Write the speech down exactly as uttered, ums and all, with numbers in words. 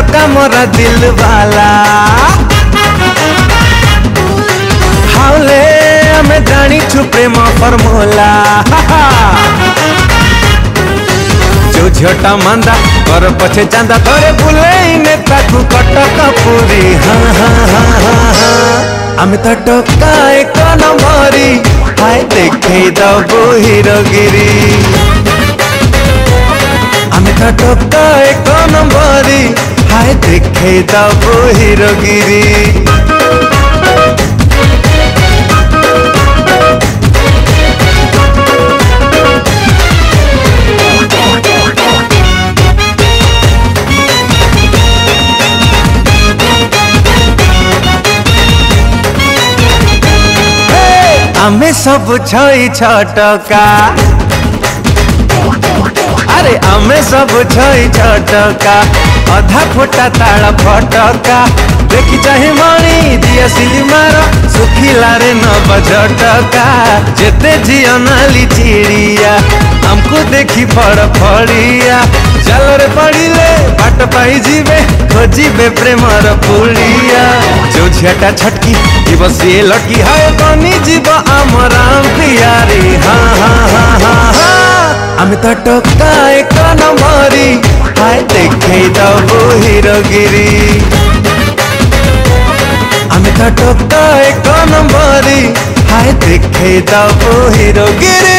टका मोरा दिल वाला हाउले आमे जानी छु प्रेम फॉर्मूला जो झटा मांदा कर पछे चांदा थोड़े बुले नेता को कटक पूरी हाँ हाँ हाँ हाँ हाँ आमे तो टका एक नंबरी हाय देखे दबो हीरोगिरी आमे तो टका एक नंबरी हाय देखे दबो हीरोगिरी आमे सब छई छटका अरे आमे सब छई छटका अधा फोटा ताला फटका देखी चाहे मणि दिया सिली मार सुखिला रे न बजटका जेते जिया नाली चिड़िया हमको देखी फड़ फड़िया चल रे पड़िले बाट पाई जीवे खोजीबे प्रेमर पुलिया जो झियाटा छटकी दिवसीय लटकी हाय बनी जीव आमराम प्रियारी हाँ हाँ हाँ हाँ हाँ आमे तो टका एक नंबरी हाय देखे दबो हीरोगिरी आमे तो टका एक नंबरी हाय देखे दबो हीरोगिरी।